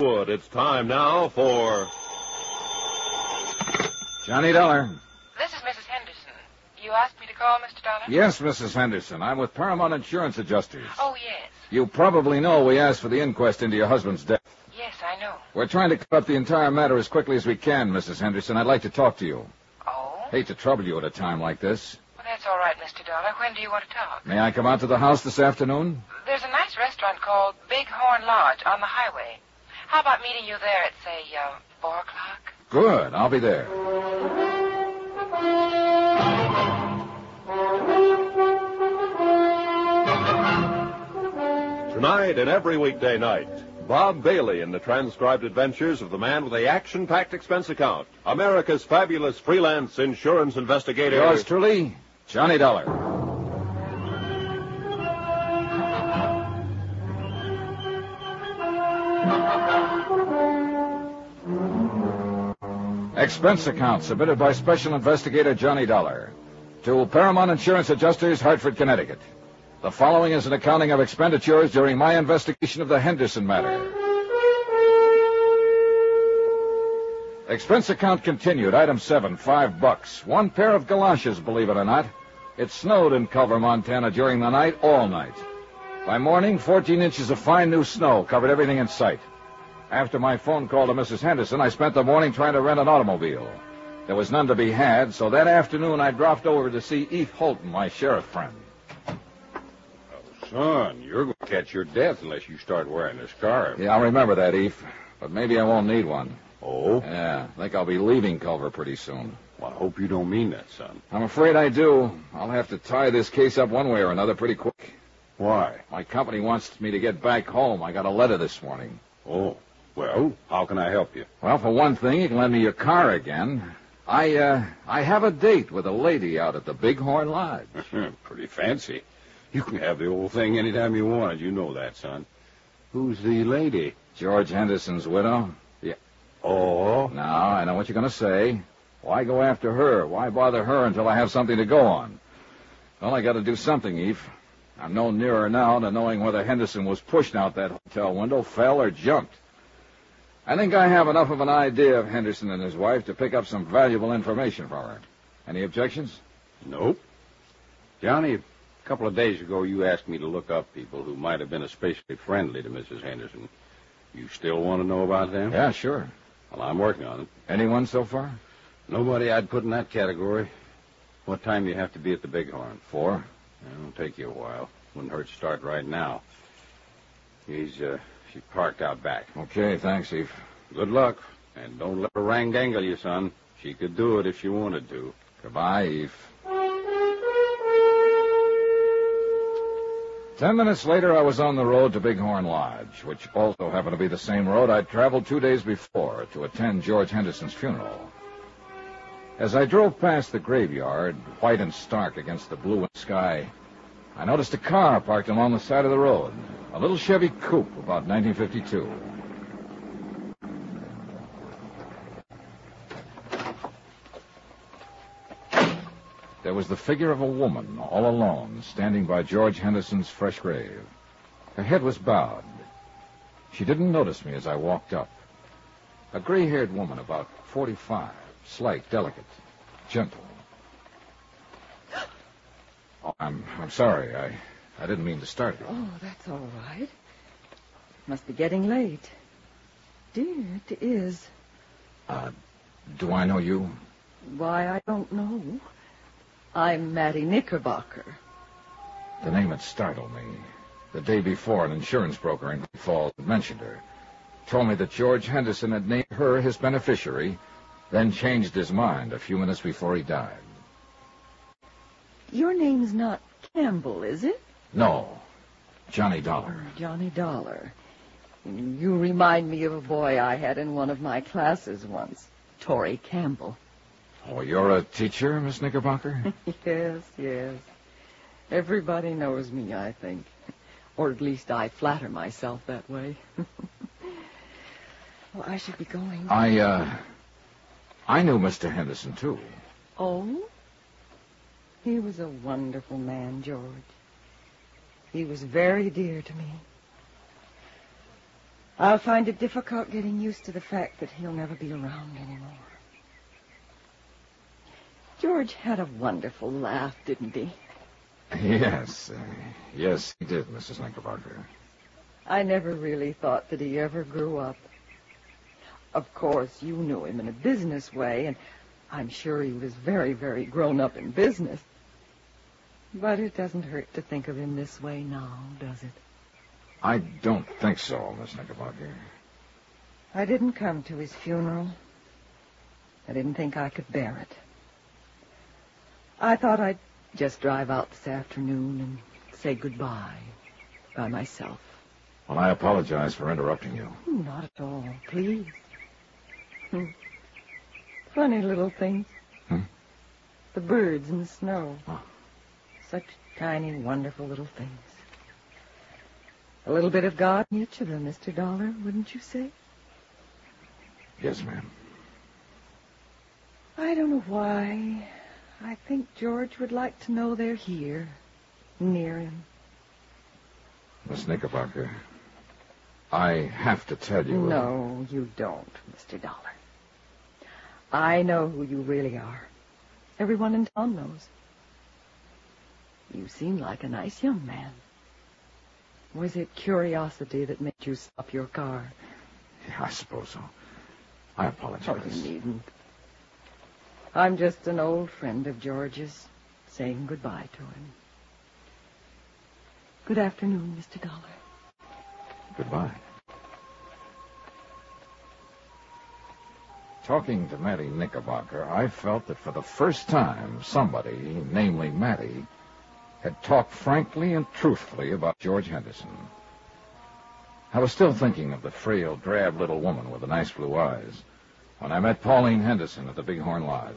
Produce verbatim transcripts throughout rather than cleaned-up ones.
Wood. It's time now for... Johnny Dollar. This is Missus Henderson. You asked me to call, Mister Dollar? Yes, Missus Henderson. I'm with Paramount Insurance Adjusters. Oh, yes. You probably know we asked for the inquest into your husband's death. Yes, I know. We're trying to clear up the entire matter as quickly as we can, Missus Henderson. I'd like to talk to you. Oh? Hate to trouble you at a time like this. Well, that's all right, Mister Dollar. When do you want to talk? May I come out to the house this afternoon? There's a nice restaurant called Big Horn Lodge on the highway. How about meeting you there at, say, uh, four o'clock? Good. I'll be there. Tonight and every weekday night, Bob Bailey in the transcribed adventures of the man with the action-packed expense account, America's fabulous freelance insurance investigator. Yours truly, Johnny Dollar. Expense account submitted by Special Investigator Johnny Dollar to Paramount Insurance Adjusters, Hartford, Connecticut. The following is an accounting of expenditures during my investigation of the Henderson matter. Expense account continued. Item seven, five bucks. One pair of galoshes, believe it or not. It snowed in Culver, Montana during the night, all night. By morning, fourteen inches of fine new snow covered everything in sight. After my phone call to Missus Henderson, I spent the morning trying to rent an automobile. There was none to be had, so that afternoon I dropped over to see Eve Holton, my sheriff friend. Son, you're going to catch your death unless you start wearing a scarf. Yeah, I'll remember that, Eve. But maybe I won't need one. Oh? Yeah, I think I'll be leaving Culver pretty soon. Well, I hope you don't mean that, son. I'm afraid I do. I'll have to tie this case up one way or another pretty quick. Why? My company wants me to get back home. I got a letter this morning. Oh, well, how can I help you? Well, for one thing, you can lend me your car again. I, uh, I have a date with a lady out at the Bighorn Lodge. Pretty fancy. You can have the old thing anytime you want. You know that, son. Who's the lady? George Henderson's widow. Yeah. Oh? Now, I know what you're going to say. Why go after her? Why bother her until I have something to go on? Well, I got to do something, Eve. I'm no nearer now to knowing whether Henderson was pushed out that hotel window, fell, or jumped. I think I have enough of an idea of Henderson and his wife to pick up some valuable information from her. Any objections? Nope. Johnny, a couple of days ago you asked me to look up people who might have been especially friendly to Missus Henderson. You still want to know about them? Yeah, sure. Well, I'm working on it. Anyone so far? Nobody I'd put in that category. What time do you have to be at the Bighorn? Four. It'll take you a while. Wouldn't hurt to start right now. He's, uh, she's parked out back. Okay, thanks, Eve. Good luck. And don't let her wrangle you, son. She could do it if she wanted to. Goodbye, Eve. Ten minutes later, I was on the road to Bighorn Lodge, which also happened to be the same road I'd traveled two days before to attend George Henderson's funeral. As I drove past the graveyard, white and stark against the blue sky, I noticed a car parked along the side of the road, a little Chevy coupe, about nineteen fifty-two. There was the figure of a woman, all alone, standing by George Henderson's fresh grave. Her head was bowed. She didn't notice me as I walked up. A gray-haired woman, about forty-five, slight, delicate, gentle. Oh, I'm I'm sorry. I, I didn't mean to start you. Oh, that's all right. Must be getting late. Dear, it is. Uh, do I know you? Why, I don't know. I'm Mattie Knickerbocker. The name had startled me. The day before, an insurance broker in Great Falls had mentioned her. Told me that George Henderson had named her his beneficiary, then changed his mind a few minutes before he died. Your name's not Campbell, is it? No. Johnny Dollar. Oh, Johnny Dollar. You remind me of a boy I had in one of my classes once, Torrey Campbell. Oh, you're a teacher, Miss Knickerbocker? Yes, yes. Everybody knows me, I think. Or at least I flatter myself that way. Well, I should be going. I, uh... I knew Mister Henderson, too. Oh? He was a wonderful man, George. He was very dear to me. I'll find it difficult getting used to the fact that he'll never be around anymore. George had a wonderful laugh, didn't he? Yes, uh, yes, he did, Missus Knickerbocker. I never really thought that he ever grew up. Of course, you knew him in a business way, and I'm sure he was very, very grown up in business. But it doesn't hurt to think of him this way now, does it? I don't think so, Miss Knickerbocker. I didn't come to his funeral. I didn't think I could bear it. I thought I'd just drive out this afternoon and say goodbye by myself. Well, I apologize for interrupting you. Not at all, please. Hmm. Funny little things. Hmm? The birds in the snow. Oh. Such tiny, wonderful little things. A little bit of God in each of them, Mister Dollar, wouldn't you say? Yes, ma'am. I don't know why. I think George would like to know they're here, near him. Miss Knickerbocker, I have to tell you... No, you don't, Mister Dollar. I know who you really are. Everyone in town knows. You seem like a nice young man. Was it curiosity that made you stop your car? Yeah, I suppose so. I apologize. Oh, you needn't. I'm just an old friend of George's, saying goodbye to him. Good afternoon, Mister Dollar. Goodbye. Talking to Mattie Knickerbocker, I felt that for the first time, somebody, namely Mattie, had talked frankly and truthfully about George Henderson. I was still thinking of the frail, drab little woman with the nice blue eyes when I met Pauline Henderson at the Bighorn Lodge.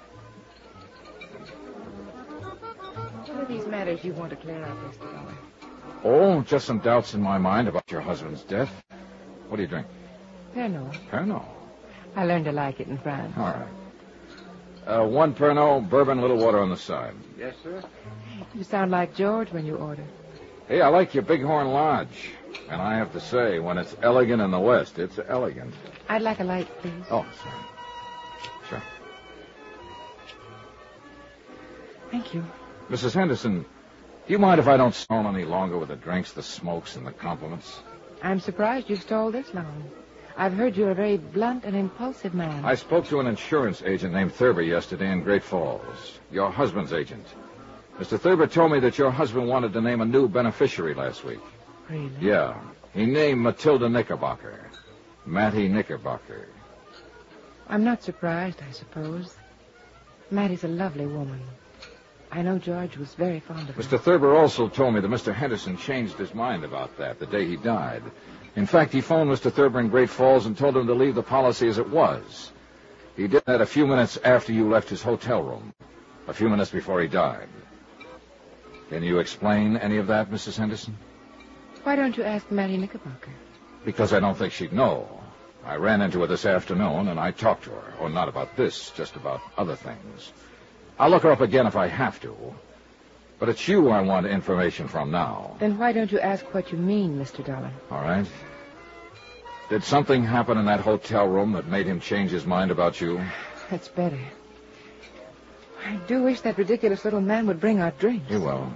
What are these matters you want to clear up, Mister Dollar? Oh, just some doubts in my mind about your husband's death. What do you drink? Pernod. Pernod. I learned to like it in France. All right. Uh, one Pernod, bourbon, a little water on the side. Yes, sir. You sound like George when you order. Hey, I like your Bighorn Lodge. And I have to say, when it's elegant in the West, it's elegant. I'd like a light, please. Oh, sorry. Sure. Thank you. Missus Henderson, do you mind if I don't stall any longer with the drinks, the smokes, and the compliments? I'm surprised you've stalled this long. I've heard you're a very blunt and impulsive man. I spoke to an insurance agent named Thurber yesterday in Great Falls, your husband's agent. Mister Thurber told me that your husband wanted to name a new beneficiary last week. Really? Yeah. He named Matilda Knickerbocker. Mattie Knickerbocker. I'm not surprised, I suppose. Mattie's a lovely woman. I know George was very fond of her. Mister Thurber also told me that Mister Henderson changed his mind about that the day he died. In fact, he phoned Mister Thurber in Great Falls and told him to leave the policy as it was. He did that a few minutes after you left his hotel room, a few minutes before he died. Can you explain any of that, Missus Henderson? Why don't you ask Mattie Knickerbocker? Because I don't think she'd know. I ran into her this afternoon, and I talked to her. Oh, not about this, just about other things. I'll look her up again if I have to. But it's you I want information from now. Then why don't you ask what you mean, Mister Dollar? All right. Did something happen in that hotel room that made him change his mind about you? That's better. I do wish that ridiculous little man would bring our drinks. He will.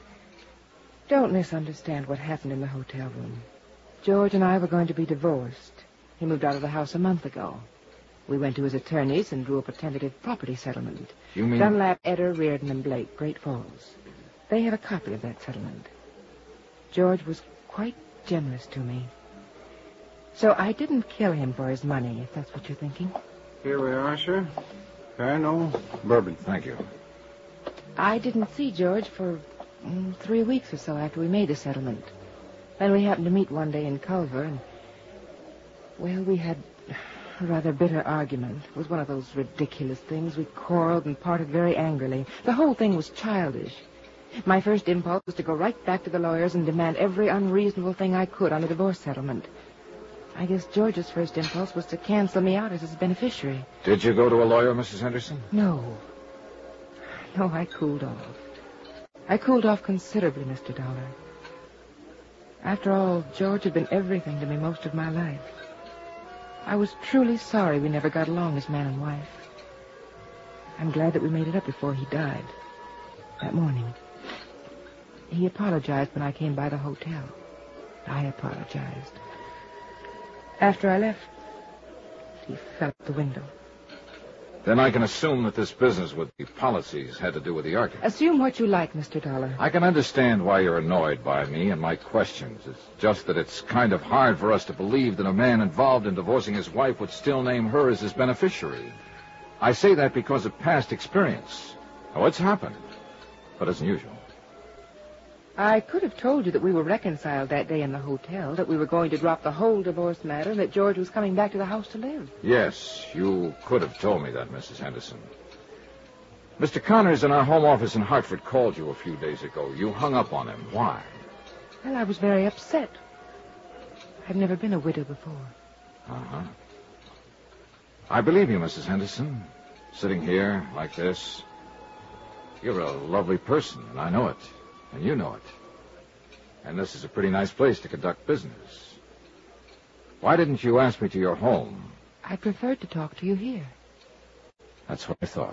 Don't misunderstand what happened in the hotel room. George and I were going to be divorced. He moved out of the house a month ago. We went to his attorneys and drew up a tentative property settlement. You mean... Dunlap, Eder, Reardon, and Blake, Great Falls. They have a copy of that settlement. George was quite generous to me. So I didn't kill him for his money, if that's what you're thinking. Here we are, sir. Pernod, bourbon. Thank you. I didn't see George for mm, three weeks or so after we made the settlement. Then we happened to meet one day in Culver, and, well, we had a rather bitter argument. It was one of those ridiculous things. We quarreled and parted very angrily. The whole thing was childish. My first impulse was to go right back to the lawyers and demand every unreasonable thing I could on the divorce settlement. I guess George's first impulse was to cancel me out as his beneficiary. Did you go to a lawyer, Missus Henderson? No. No, I cooled off. I cooled off considerably, Mister Dollar. After all, George had been everything to me most of my life. I was truly sorry we never got along as man and wife. I'm glad that we made it up before he died. That morning. He apologized when I came by the hotel. I apologized. After I left, he fell out the window. Then I can assume that this business with the policies had to do with the argument. Assume what you like, Mister Dollar. I can understand why you're annoyed by me and my questions. It's just that it's kind of hard for us to believe that a man involved in divorcing his wife would still name her as his beneficiary. I say that because of past experience. Oh, it's happened, but it's unusual. I could have told you that we were reconciled that day in the hotel, that we were going to drop the whole divorce matter, and that George was coming back to the house to live. Yes, you could have told me that, Missus Henderson. Mister Connors in our home office in Hartford called you a few days ago. You hung up on him. Why? Well, I was very upset. I've never been a widow before. Uh-huh. I believe you, Missus Henderson. Sitting here like this. You're a lovely person, and I know it. And you know it. And this is a pretty nice place to conduct business. Why didn't you ask me to your home? I preferred to talk to you here. That's what I thought.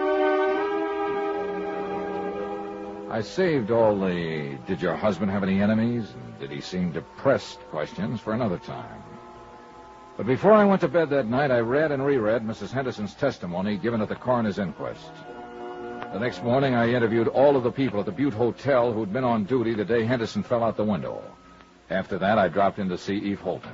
I saved all the did your husband have any enemies and did he seem depressed questions for another time. But before I went to bed that night, I read and reread Missus Henderson's testimony given at the coroner's inquest. The next morning, I interviewed all of the people at the Butte Hotel who'd been on duty the day Henderson fell out the window. After that, I dropped in to see Eve Holton.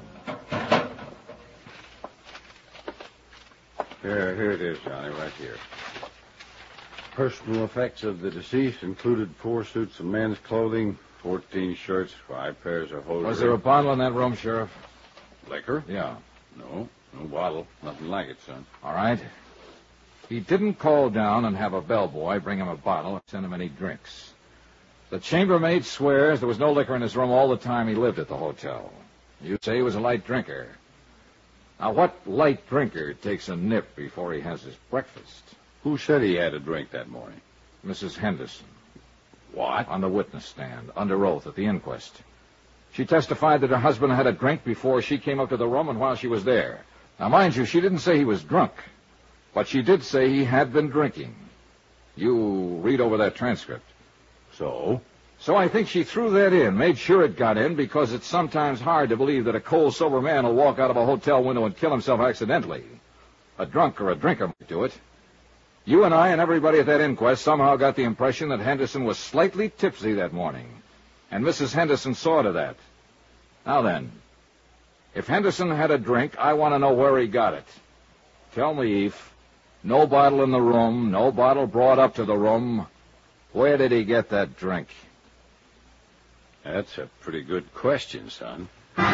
Here, here it is, Johnny, right here. Personal effects of the deceased included four suits of men's clothing, fourteen shirts, five pairs of hosiery. Was there a bottle in that room, Sheriff? Liquor? Yeah. No, no bottle. Nothing like it, son. All right. He didn't call down and have a bellboy bring him a bottle or send him any drinks. The chambermaid swears there was no liquor in his room all the time he lived at the hotel. You say he was a light drinker. Now, what light drinker takes a nip before he has his breakfast? Who said he had a drink that morning? Missus Henderson. What? On the witness stand, under oath at the inquest. She testified that her husband had a drink before she came up to the room and while she was there. Now, mind you, she didn't say he was drunk. But she did say he had been drinking. You read over that transcript. So? So I think she threw that in, made sure it got in, because it's sometimes hard to believe that a cold, sober man will walk out of a hotel window and kill himself accidentally. A drunk or a drinker might do it. You and I and everybody at that inquest somehow got the impression that Henderson was slightly tipsy that morning. And Missus Henderson saw to that. Now then, if Henderson had a drink, I want to know where he got it. Tell me, Eve. No bottle in the room, no bottle brought up to the room. Where did he get that drink? That's a pretty good question, son.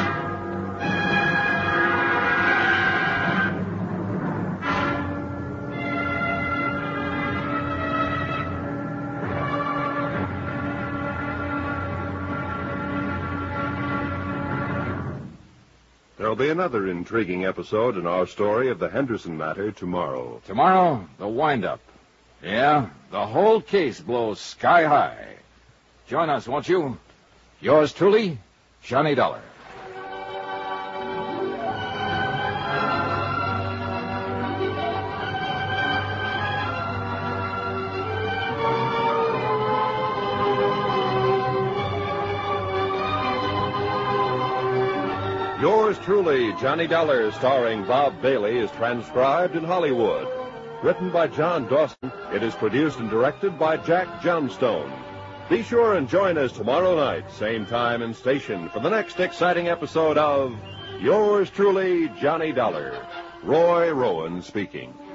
There'll be another intriguing episode in our story of the Henderson matter tomorrow. Tomorrow, the wind-up. Yeah, the whole case blows sky high. Join us, won't you? Yours truly, Johnny Dollar. Yours truly, Johnny Dollar, starring Bob Bailey, is transcribed in Hollywood. Written by John Dawson, it is produced and directed by Jack Johnstone. Be sure and join us tomorrow night, same time and station, for the next exciting episode of Yours truly, Johnny Dollar. Roy Rowan speaking.